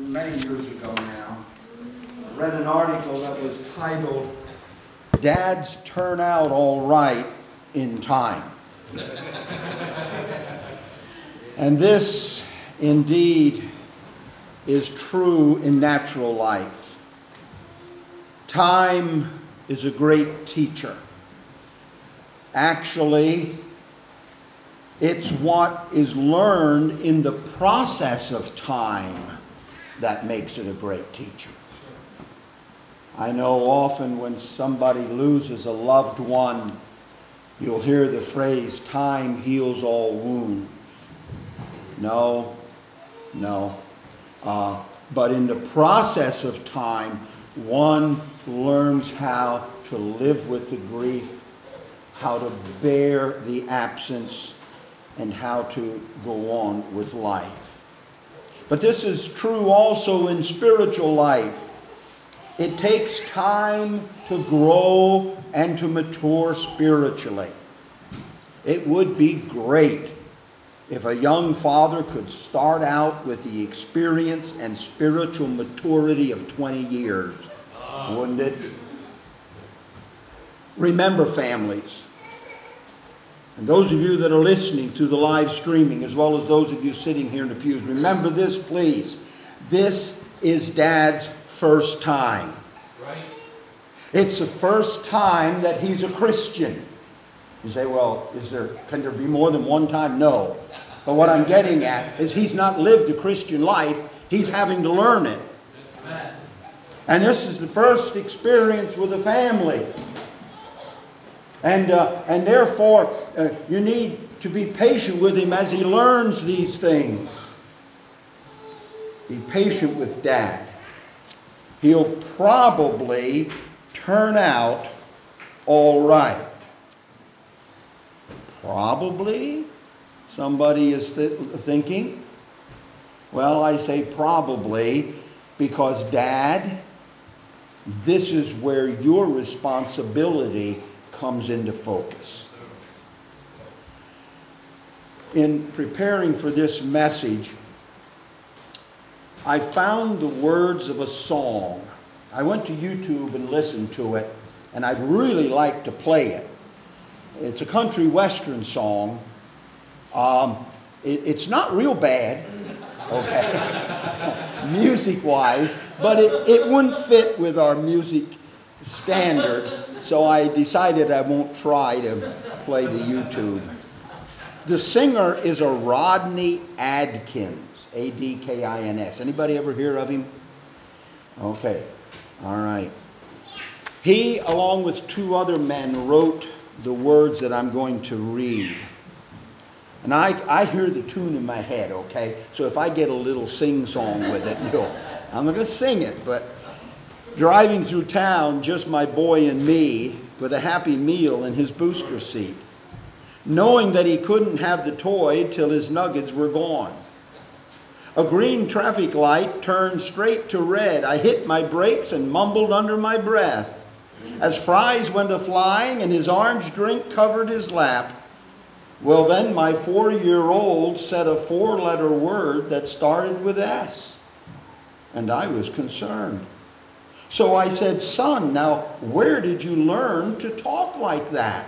many years ago now, I read an article that was titled, "Dads Turn Out All Right in Time." And this, indeed, is true in natural life. Time is a great teacher. Actually, it's what is learned in the process of time that makes it a great teacher. I know often when somebody loses a loved one, you'll hear the phrase, "Time heals all wounds." No. But in the process of time, one learns how to live with the grief, how to bear the absence, and how to go on with life. But this is true also in spiritual life. It takes time to grow and to mature spiritually. It would be great if a young father could start out with the experience and spiritual maturity of 20 years. Wouldn't it? Remember, families, and those of you that are listening through the live streaming, as well as those of you sitting here in the pews, remember this, please. This is Dad's first time. Right. It's the first time that he's a Christian. You say, well, can there be more than one time? No. But what I'm getting at is he's not lived a Christian life. He's having to learn it. And this is the first experience with a family. And therefore, you need to be patient with him as he learns these things. Be patient with Dad. He'll probably turn out all right. Probably, somebody is thinking. Well, I say probably because, Dad, this is where your responsibility comes into focus. In preparing for this message, I found the words of a song. I went to YouTube and listened to it, and I'd really like to play it. It's a country western song. It's not real bad, okay, music-wise, but it wouldn't fit with our music standard, so I decided I won't try to play the YouTube. The singer is a Rodney Adkins, Adkins. Anybody ever hear of him? Okay, all right. He, along with two other men, wrote the words that I'm going to read. And I hear the tune in my head, okay? So if I get a little sing-song with it, I'm not going to sing it, but driving through town, just my boy and me, with a Happy Meal in his booster seat, knowing that he couldn't have the toy till his nuggets were gone. A green traffic light turned straight to red. I hit my brakes and mumbled under my breath as fries went a-flying and his orange drink covered his lap. Well, then my 4-year-old said a 4-letter word that started with S, and I was concerned. So I said, "Son, now where did you learn to talk like that?"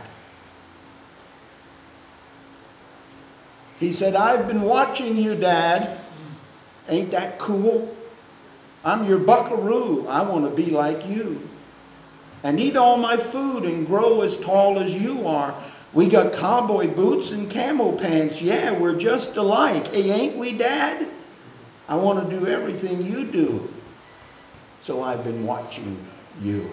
He said, "I've been watching you, Dad. Ain't that cool? I'm your buckaroo. I want to be like you and eat all my food and grow as tall as you are. We got cowboy boots and camo pants. Yeah, we're just alike. Hey, ain't we, Dad? I want to do everything you do. So I've been watching you."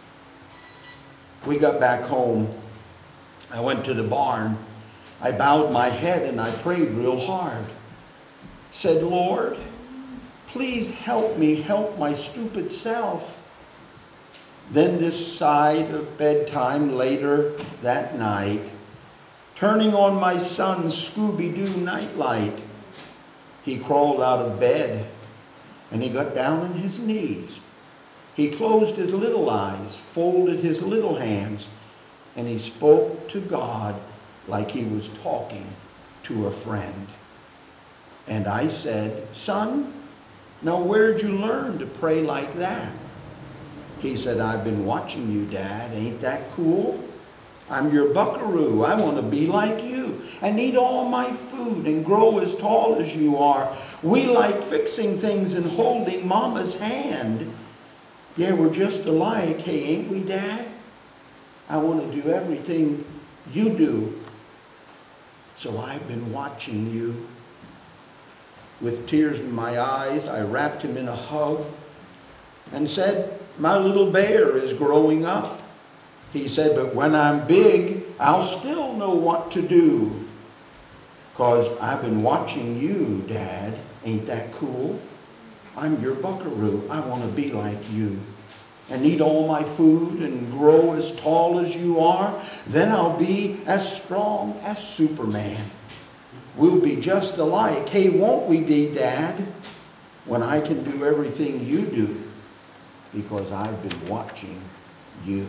We got back home. I went to the barn. I bowed my head and I prayed real hard. Said, "Lord, please help me help my stupid self." Then this side of bedtime later that night, turning on my son's Scooby-Doo nightlight, he crawled out of bed and he got down on his knees. He closed his little eyes, folded his little hands, and he spoke to God like he was talking to a friend. And I said, "Son, Now, where'd you learn to pray like that? He said, I've been watching you, Dad. Ain't that cool? I'm your buckaroo. I want to be like you and eat all my food and grow as tall as you are. We like fixing things and holding Mama's hand. Yeah, we're just alike. Hey, ain't we, Dad? I want to do everything you do. So I've been watching you. With tears in my eyes, I wrapped him in a hug and said, my little bear is growing up. He said, but when I'm big, I'll still know what to do. 'Cause I've been watching you, Dad. Ain't that cool? I'm your buckaroo. I want to be like you and eat all my food and grow as tall as you are. Then I'll be as strong as Superman. We'll be just alike. Hey, won't we be, Dad? When I can do everything you do because I've been watching you.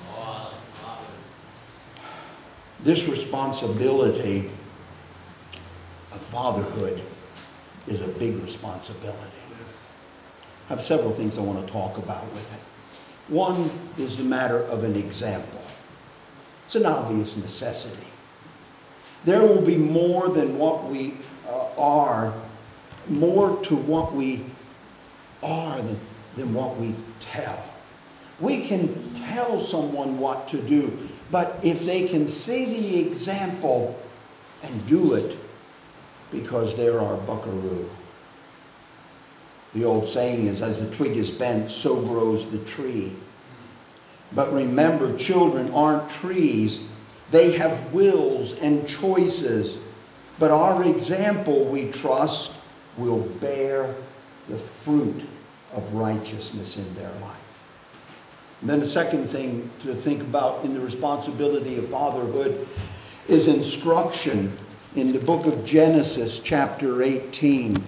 This responsibility of fatherhood is a big responsibility. I have several things I want to talk about with it. One is the matter of an example. It's an obvious necessity. There will be more than what we are, more to what we are than what we tell. We can tell someone what to do, but if they can see the example and do it because they're our buckaroo. The old saying is, as the twig is bent, so grows the tree. But remember, children aren't trees. They have wills and choices. But our example, we trust, will bear the fruit of righteousness in their life. And then the second thing to think about in the responsibility of fatherhood is instruction in the book of Genesis, chapter 18.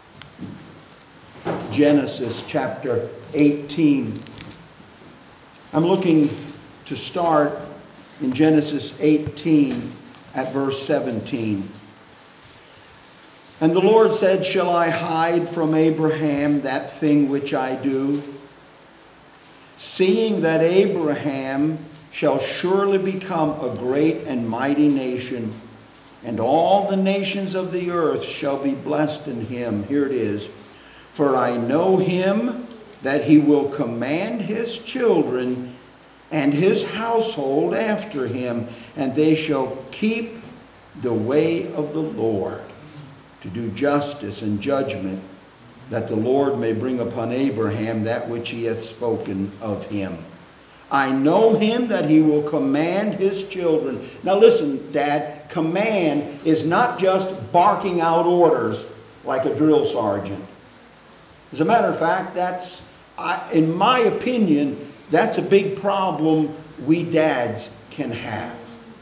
Genesis, chapter 18. I'm looking to start in Genesis 18 at verse 17. And the Lord said, shall I hide from Abraham that thing which I do? Seeing that Abraham shall surely become a great and mighty nation, and all the nations of the earth shall be blessed in him. Here it is. For I know him that he will command his children and his household after him, and they shall keep the way of the Lord, to do justice and judgment, that the Lord may bring upon Abraham that which he hath spoken of him. I know him that he will command his children. Now listen, Dad, command is not just barking out orders like a drill sergeant. As a matter of fact, in my opinion, that's a big problem we dads can have.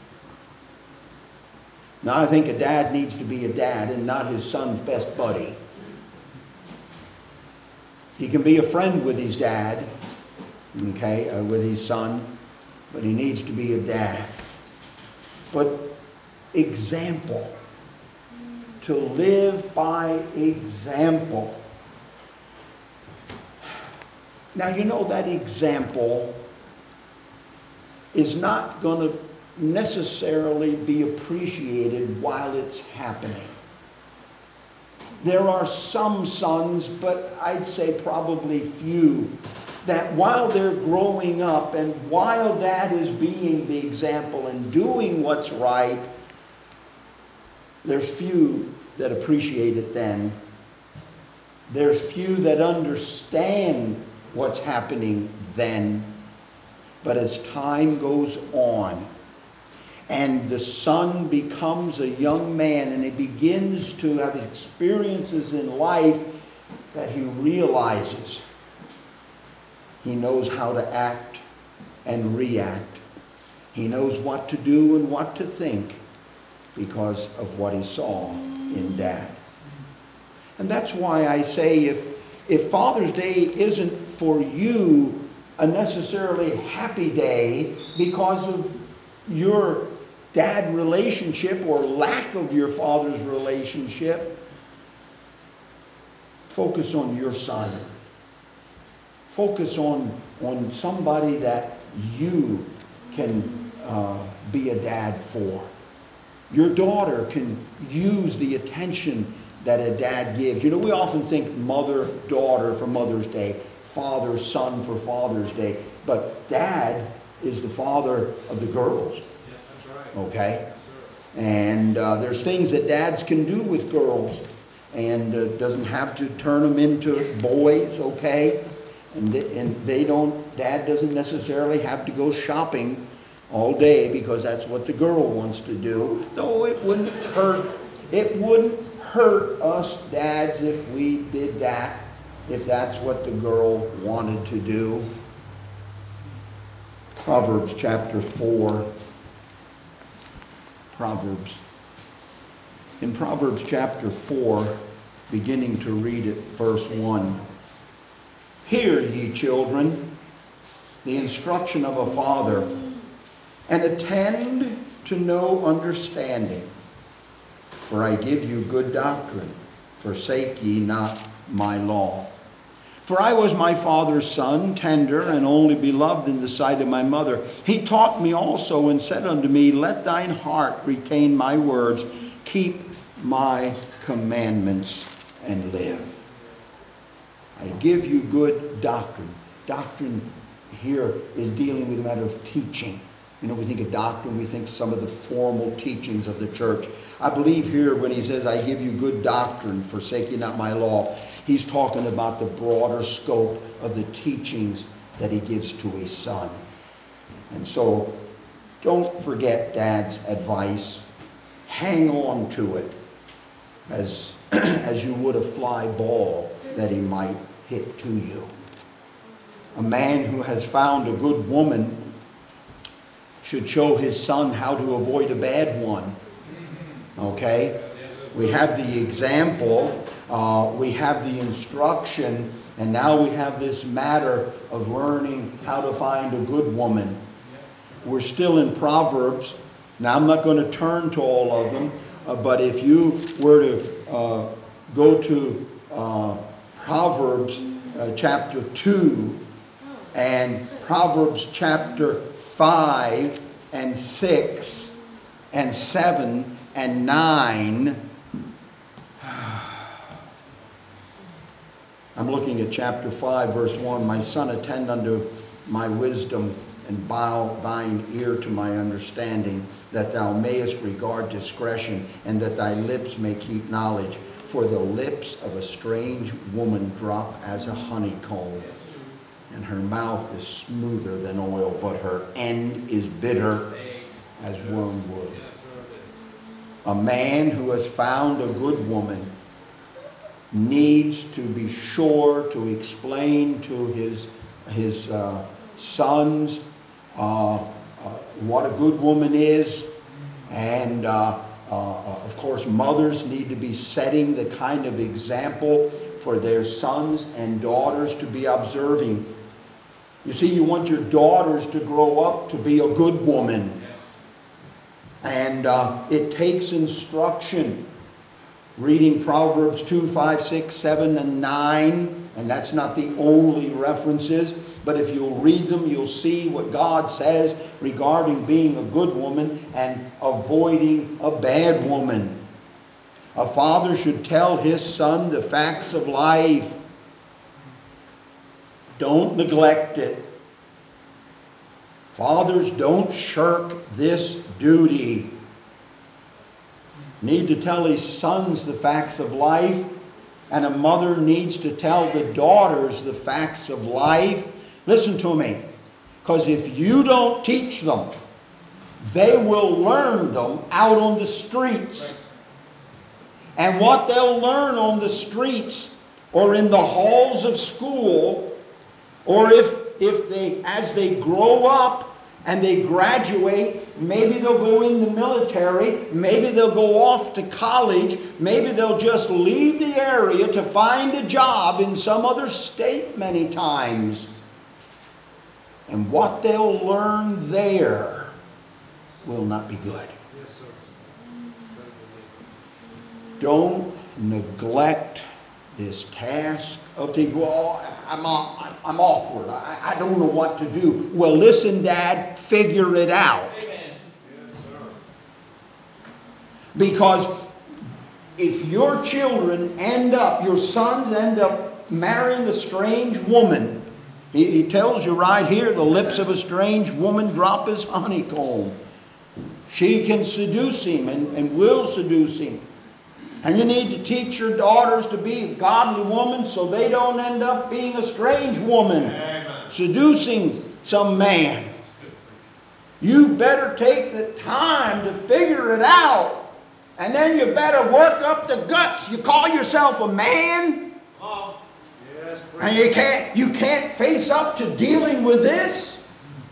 Now, I think a dad needs to be a dad and not his son's best buddy. He can be a friend with his dad, okay, with his son, but he needs to be a dad. But example, to live by example. Now, you know that example is not going to necessarily be appreciated while it's happening. There are some sons, but I'd say probably few, that while they're growing up and while dad is being the example and doing what's right, there's few that appreciate it then. There's few that understand what's happening then. But as time goes on and the son becomes a young man and he begins to have experiences in life that he realizes, he knows how to act and react. He knows what to do and what to think because of what he saw in dad. And that's why I say if Father's Day isn't for you a necessarily happy day because of your dad relationship or lack of your father's relationship, focus on your son. Focus on somebody that you can be a dad for. Your daughter can use the attention that a dad gives. You know, we often think mother-daughter for Mother's Day, father-son for Father's Day, but dad is the father of the girls. Yes, that's right. Okay? Yes, sir. And there's things that dads can do with girls, and doesn't have to turn them into boys, okay? And dad doesn't necessarily have to go shopping all day because that's what the girl wants to do. Though it wouldn't hurt us dads if we did that, if that's what the girl wanted to do. Proverbs chapter 4. In Proverbs chapter 4, beginning to read at verse 1. Hear, ye children, the instruction of a father, and attend to know understanding. For I give you good doctrine. Forsake ye not my law. For I was my father's son, tender and only beloved in the sight of my mother. He taught me also and said unto me, Let thine heart retain my words. Keep my commandments and live. I give you good doctrine. Doctrine here is dealing with a matter of teaching. You know, we think of doctrine, we think some of the formal teachings of the church. I believe here when he says, I give you good doctrine, forsake ye not my law, he's talking about the broader scope of the teachings that he gives to his son. And so, don't forget Dad's advice. Hang on to it as you would a fly ball that he might hit to you. A man who has found a good woman should show his son how to avoid a bad one. Okay? We have the example, we have the instruction, and now we have this matter of learning how to find a good woman. We're still in Proverbs. Now I'm not going to turn to all of them, but if you were to go to Proverbs chapter 2 and Proverbs chapter 5 and 6 and 7 and 9. I'm looking at chapter 5 verse 1. My son, attend unto my wisdom and bow thine ear to my understanding, that thou mayest regard discretion, and that thy lips may keep knowledge. For the lips of a strange woman drop as a honeycomb, and her mouth is smoother than oil, but her end is bitter as wormwood. A man who has found a good woman needs to be sure to explain to his sons what a good woman is, and of course mothers need to be setting the kind of example for their sons and daughters to be observing. You see, you want your daughters to grow up to be a good woman. And it takes instruction. Reading Proverbs 2, 5, 6, 7, and 9. And that's not the only references. But if you'll read them, you'll see what God says regarding being a good woman and avoiding a bad woman. A father should tell his son the facts of life. Don't neglect it. Fathers, don't shirk this duty. Need to tell his sons the facts of life, and a mother needs to tell the daughters the facts of life. Listen to me, because if you don't teach them, they will learn them out on the streets. And what they'll learn on the streets or in the halls of school, or if they, as they grow up and they graduate, maybe they'll go in the military, maybe they'll go off to college, maybe they'll just leave the area to find a job in some other state many times. And what they'll learn there will not be good. Yes, sir. Don't neglect this task of thinking, well, I'm awkward. I don't know what to do. Well, listen, Dad, figure it out. Amen. Yes, sir. Because if your children your sons end up marrying a strange woman, he tells you right here, the lips of a strange woman drop his honeycomb. She can seduce him and will seduce him. And you need to teach your daughters to be a godly woman so they don't end up being a strange woman, seducing some man. You better take the time to figure it out. And then you better work up the guts. You call yourself a man? And you can't face up to dealing with this?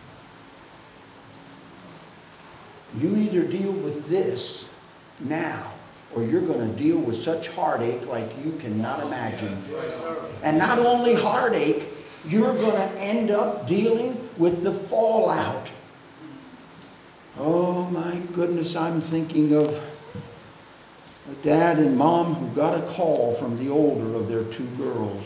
You either deal with this now, or you're going to deal with such heartache like you cannot imagine. And not only heartache, you're going to end up dealing with the fallout. Oh my goodness, I'm thinking of a dad and mom who got a call from the older of their two girls.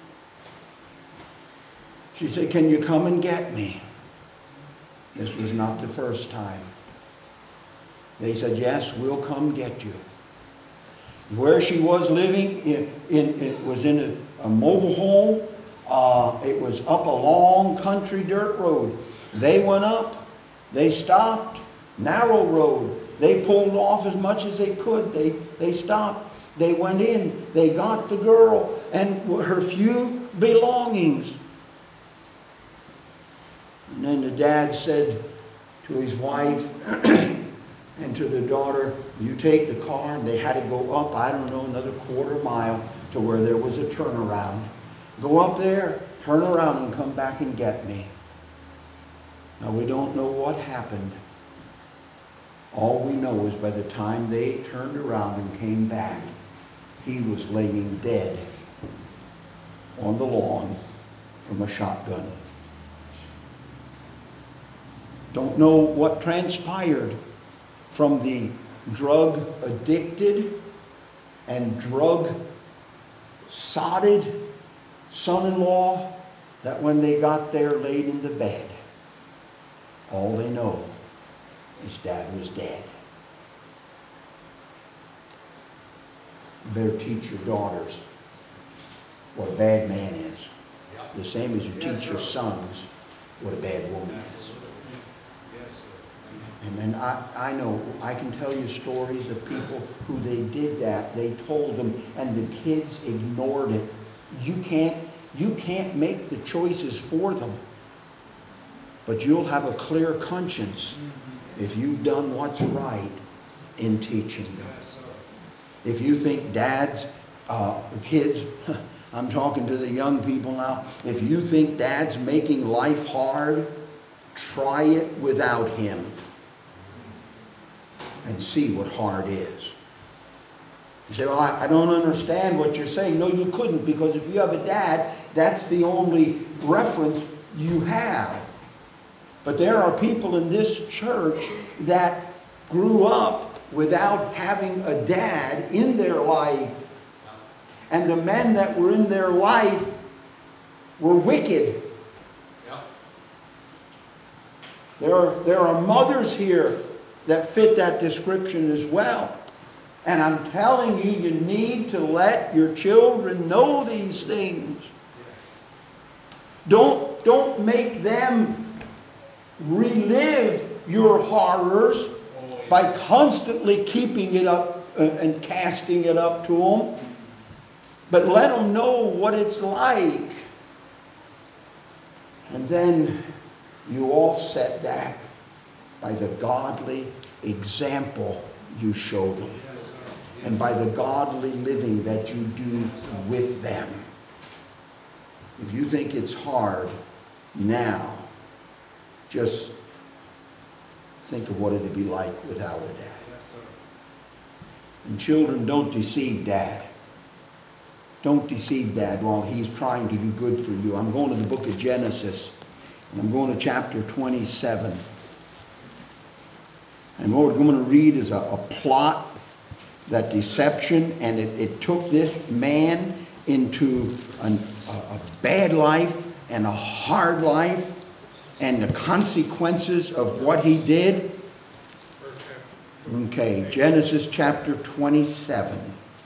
She said, "Can you come and get me?" This was not the first time. They said, "Yes, we'll come get you." Where she was living, it was in a mobile home. It was up a long country dirt road. They went up. They stopped. Narrow road. They pulled off as much as they could. They stopped. They went in. They got the girl and her few belongings. And then the dad said to his wife and to the daughter, "You take the car." And they had to go up, I don't know, another quarter mile to where there was a turnaround. Go up there, turn around and come back and get me. Now we don't know what happened. All we know is by the time they turned around and came back, he was laying dead on the lawn from a shotgun. Don't know what transpired from the drug addicted and drug sodded son-in-law that when they got there laid in the bed, all they know is Dad was dead. You better teach your daughters what a bad man is. The same as you teach your sons what a bad woman is. And then I know, I can tell you stories of people who they did that. They told them, and the kids ignored it. You can't make the choices for them. But you'll have a clear conscience if you've done what's right in teaching them. If you think kids, I'm talking to the young people now, if you think Dad's making life hard, try it without him. And see what hard is. You say, "Well, I don't understand what you're saying." No, you couldn't, because if you have a dad, that's the only reference you have. But there are people in this church that grew up without having a dad in their life. And the men that were in their life were wicked. There are mothers here that fit that description as well. And I'm telling you, you need to let your children know these things. Don't make them relive your horrors by constantly keeping it up and casting it up to them. But let them know what it's like. And then you offset that by the godly example you show them. And by the godly living that you do with them. If you think it's hard now, just think of what it'd be like without a dad. And children, don't deceive Dad. Don't deceive Dad while he's trying to do good for you. I'm going to the book of Genesis. And I'm going to chapter 27. And what we're going to read is a plot, that deception, and it took this man into a bad life and a hard life and the consequences of what he did? Okay, Genesis chapter 27.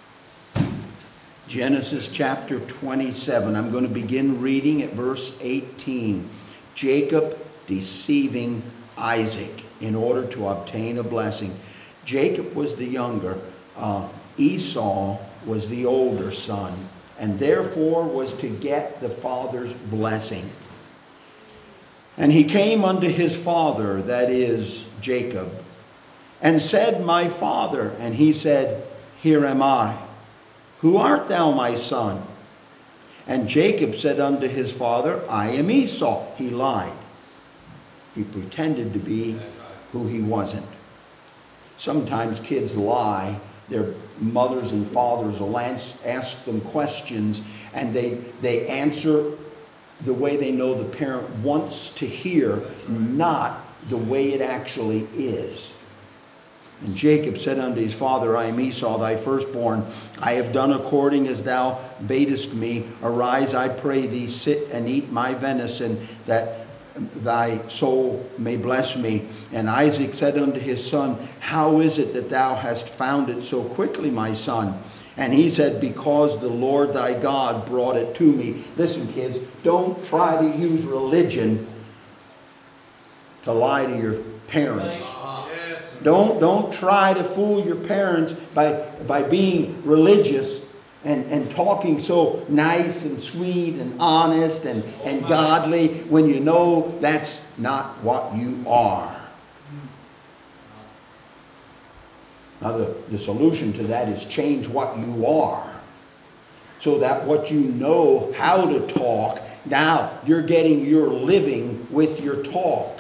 Genesis chapter 27. I'm going to begin reading at verse 18. Jacob deceiving Isaac in order to obtain a blessing. Jacob was the younger. Esau was the older son, and therefore was to get the father's blessing. And he came unto his father, that is Jacob, and said, My father. And he said, Here am I. Who art thou, my son? And Jacob said unto his father, I am Esau. He lied. He pretended to be who he wasn't. Sometimes kids lie. Their mothers and fathers will ask them questions, and they answer the way they know the parent wants to hear, not the way it actually is. And Jacob said unto his father, I am Esau, thy firstborn. I have done according as thou badest me. Arise, I pray thee, sit and eat my venison, that thy soul may bless me. And Isaac said unto his son, How is it that thou hast found it so quickly, my son? And he said, Because the Lord thy God brought it to me. Listen, kids, don't try to use religion to lie to your parents. Don't try to fool your parents by being religious and talking so nice and sweet and honest and godly when you know that's not what you are. Now the solution to that is change what you are, so that what you know how to talk, now you're getting your living with your talk.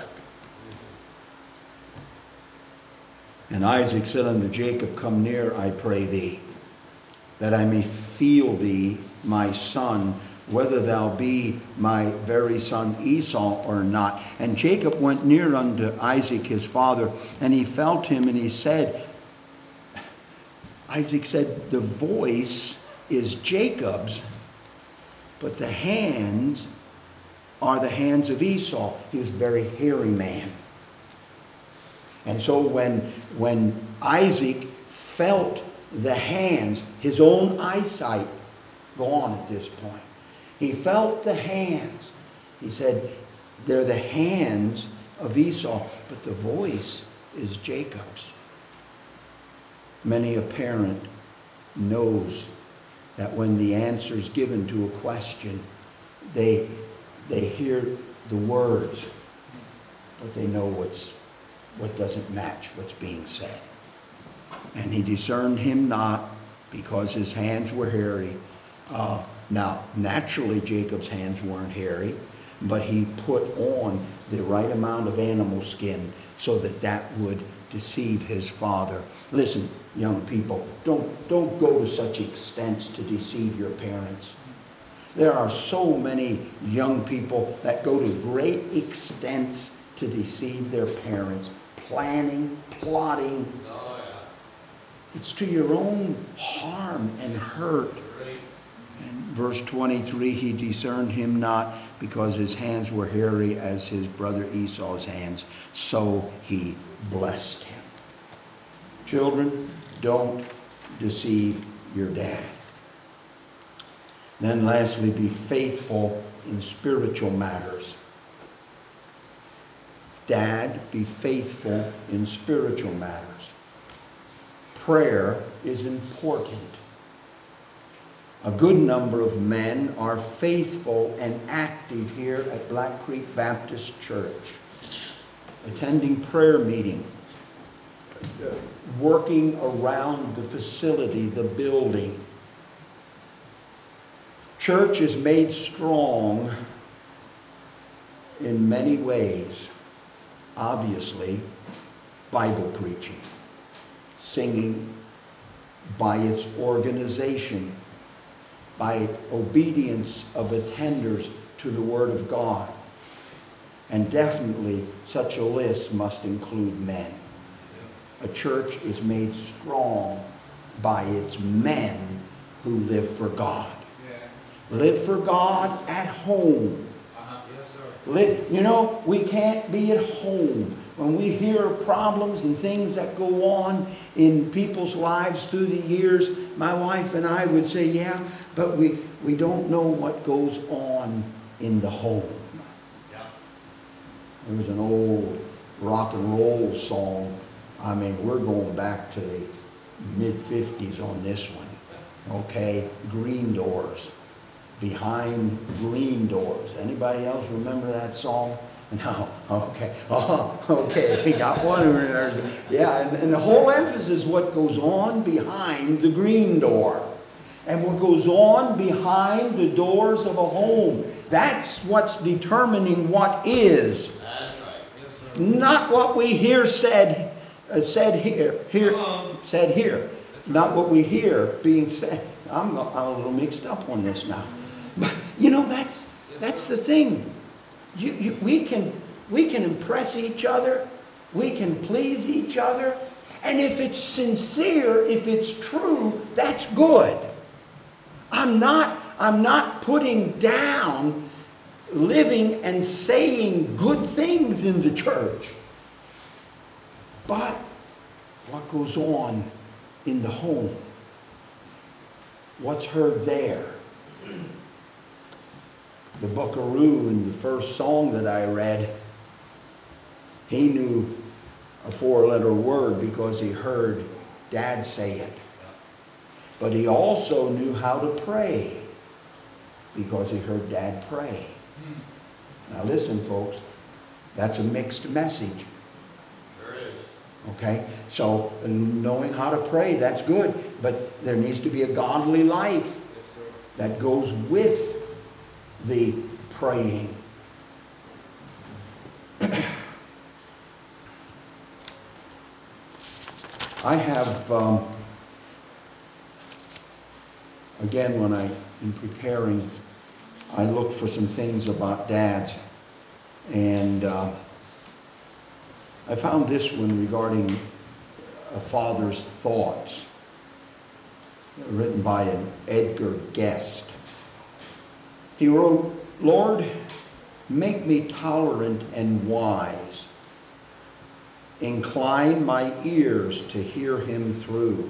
And Isaac said unto Jacob, Come near, I pray thee, that I may feel thee, my son, whether thou be my very son Esau or not. And Jacob went near unto Isaac his father, and he felt him, and he said, Isaac said, The voice is Jacob's, but the hands are the hands of Esau. He was a very hairy man. And so when Isaac felt the hands, his own eyesight gone at this point. He felt the hands. He said, they're the hands of Esau, but the voice is Jacob's. Many a parent knows that when the answer is given to a question, they hear the words, but they know what doesn't match what's being said. And he discerned him not, because his hands were hairy. Now, naturally, Jacob's hands weren't hairy, but he put on the right amount of animal skin so that would deceive his father. Listen, young people, don't go to such extents to deceive your parents. There are so many young people that go to great extents to deceive their parents, planning, plotting. It's to your own harm and hurt. And verse 23, he discerned him not, because his hands were hairy as his brother Esau's hands, so he blessed him. Children, don't deceive your dad. Then lastly, be faithful in spiritual matters. Dad, be faithful in spiritual matters. Prayer is important. A good number of men are faithful and active here at Black Creek Baptist Church, attending prayer meeting, working around the facility, the building. Church is made strong in many ways. Obviously, Bible preaching, singing, by its organization, by obedience of attenders to the Word of God. And definitely, such a list must include men. A church is made strong by its men who live for God. Yes. Live for God at home. Yes, sir. You know, we can't be at home. When we hear problems and things that go on in people's lives through the years, my wife and I would say, yeah, but we don't know what goes on in the home. Yeah. There was an old rock and roll song. I mean, we're going back to the mid-50s on this one. Okay, Green Doors. Behind Green Doors. Anybody else remember that song? No. Okay. Oh, okay. We got one. Yeah, and the whole emphasis is what goes on behind the green door. And what goes on behind the doors of a home. That's what's determining what is. That's right. Yes, sir. Not what we hear said here. Not what we hear being said. I'm a little mixed up on this now. But you know, that's the thing. We can impress each other. We can please each other. And if it's sincere, if it's true, that's good. I'm not putting down living and saying good things in the church. But what goes on in the home? What's heard there? The buckaroo in the first song that I read, he knew a 4-letter word because he heard Dad say it. But he also knew how to pray because he heard Dad pray. Now listen, folks, that's a mixed message. There is. Okay? So knowing how to pray, that's good. But there needs to be a godly life that goes with the praying. I have, again, when in preparing, I looked for some things about dads. And I found this one regarding a father's thoughts, written by an Edgar Guest. He wrote, "Lord, make me tolerant and wise. Incline my ears to hear him through.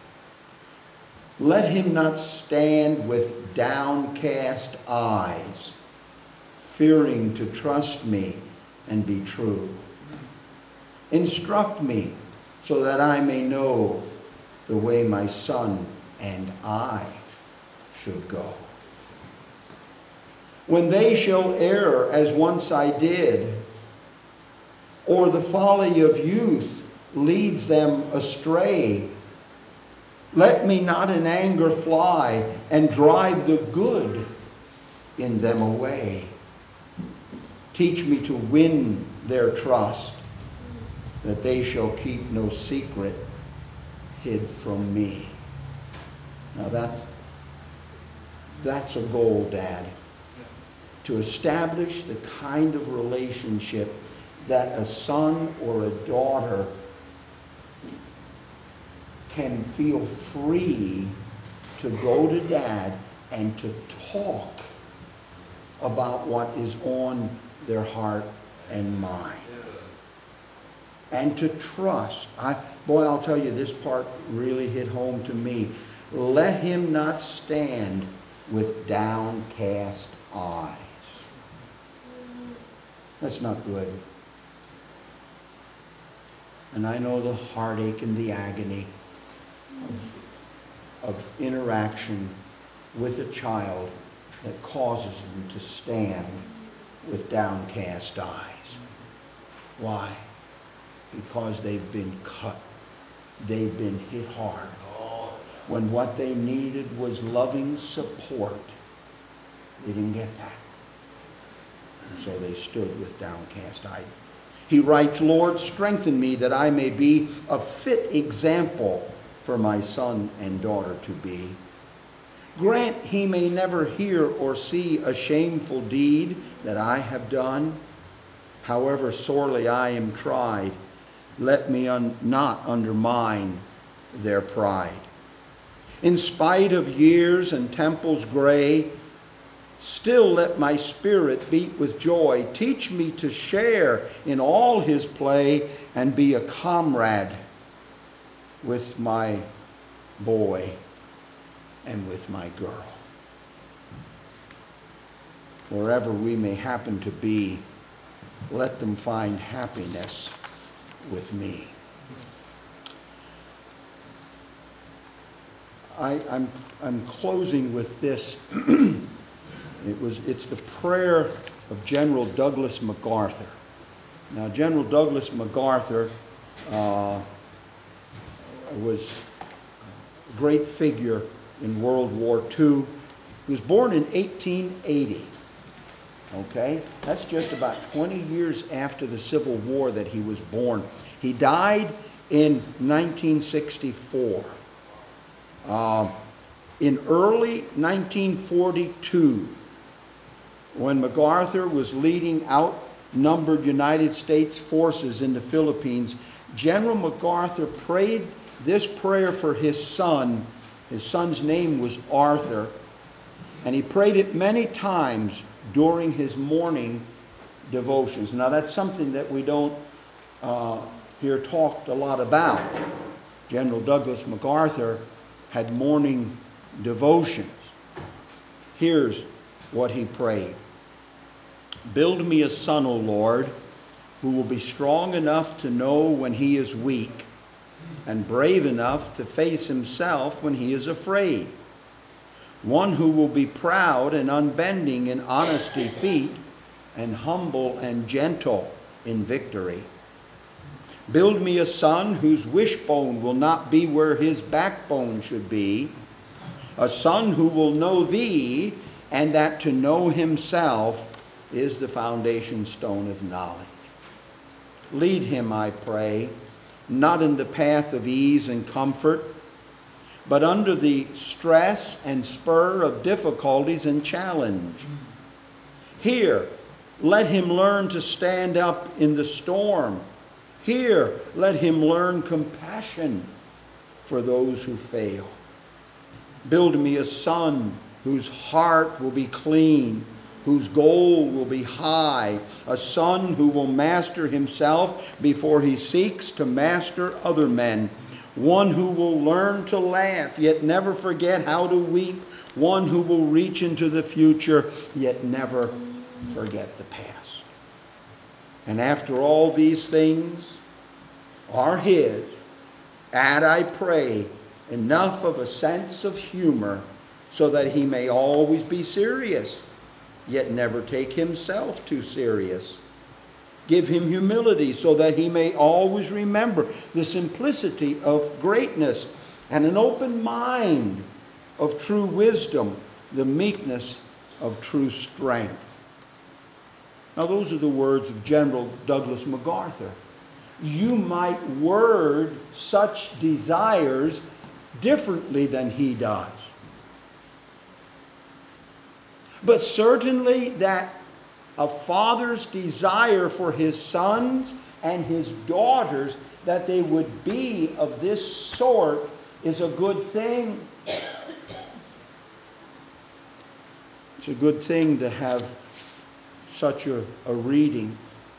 Let him not stand with downcast eyes, fearing to trust me and be true. Instruct me so that I may know the way my son and I should go. When they shall err as once I did, or the folly of youth leads them astray, let me not in anger fly and drive the good in them away. Teach me to win their trust, that they shall keep no secret hid from me." Now that's a goal, Dad. To establish the kind of relationship that a son or a daughter can feel free to go to Dad and to talk about what is on their heart and mind. And to trust. I'll tell you, this part really hit home to me. Let him not stand with downcast eyes. That's not good. And I know the heartache and the agony of interaction with a child that causes them to stand with downcast eyes. Why? Because they've been cut. They've been hit hard. When what they needed was loving support, they didn't get that. And so they stood with downcast eyes. He writes, "Lord, strengthen me that I may be a fit example for my son and daughter to be. Grant he may never hear or see a shameful deed that I have done. However sorely I am tried, let me not undermine their pride. In spite of years and temples gray, Still let my spirit beat with joy. Teach me to share in all his play and be a comrade with my boy and with my girl. Wherever we may happen to be, let them find happiness with me. I'm closing with this. It's the prayer of General Douglas MacArthur. Now, General Douglas MacArthur was a great figure in World War II. He was born in 1880. Okay? That's just about 20 years after the Civil War that he was born. He died in 1964. In early 1942, when MacArthur was leading outnumbered United States forces in the Philippines, General MacArthur prayed this prayer for his son. His son's name was Arthur, and he prayed it many times during his morning devotions. Now, that's something that we don't hear talked a lot about. General Douglas MacArthur had morning devotions. Here's what he prayed. Build me a son, O Lord, who will be strong enough to know when he is weak and brave enough to face himself when he is afraid. One who will be proud and unbending in honest defeat and humble and gentle in victory. Build me a son whose wishbone will not be where his backbone should be, a son who will know thee, and that to know himself is the foundation stone of knowledge. Lead him, I pray, not in the path of ease and comfort, but under the stress and spur of difficulties and challenge. Here, let him learn to stand up in the storm. Here, let him learn compassion for those who fail. Build me a son whose heart will be clean, whose goal will be high, a son who will master himself before he seeks to master other men, one who will learn to laugh yet never forget how to weep, one who will reach into the future yet never forget the past. And after all these things are his, add, I pray, enough of a sense of humor so that he may always be serious, yet never take himself too serious. Give him humility so that he may always remember the simplicity of greatness, and an open mind of true wisdom, the meekness of true strength. Now, those are the words of General Douglas MacArthur. You might word such desires differently than he does. But certainly that a father's desire for his sons and his daughters, that they would be of this sort, is a good thing. It's a good thing to have such a reading.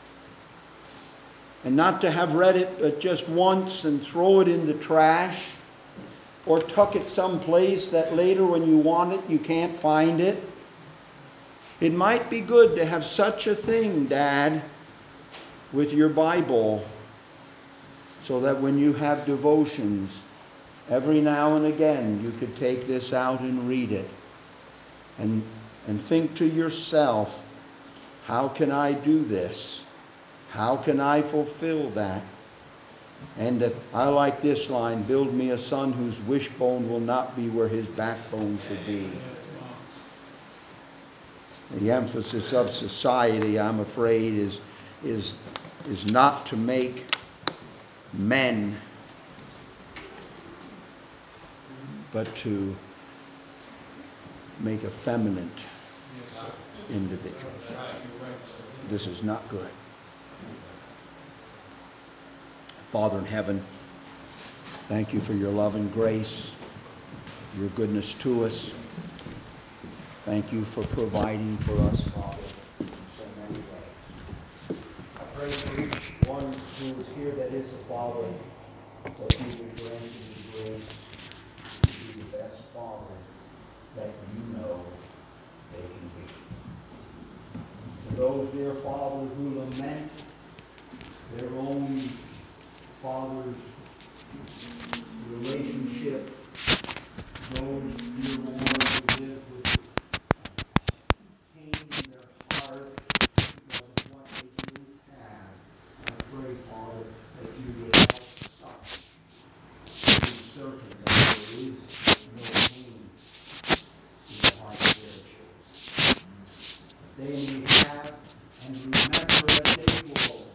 And not to have read it just once and throw it in the trash, or tuck it someplace that later when you want it, you can't find it. It might be good to have such a thing, Dad, with your Bible, so that when you have devotions, every now and again you could take this out and read it. And think to yourself, how can I do this? How can I fulfill that? And I like this line, build me a son whose wishbone will not be where his backbone should be. The emphasis of society, I'm afraid, is not to make men, but to make effeminate individuals. This is not good. Father in heaven, thank you for your love and grace, your goodness to us. Thank you for providing for us, Father, in so many ways. I pray for each one who is here that is a father, that you would grant them the grace to be the best father that you know they can be. To those, dear Father, who lament their own father's relationship, those, dear Lord, who live with pain in their heart because of what they do have, I pray, Father, that you would help such to be certain that there is no pain in the heart of their children. That they may have and remember that they will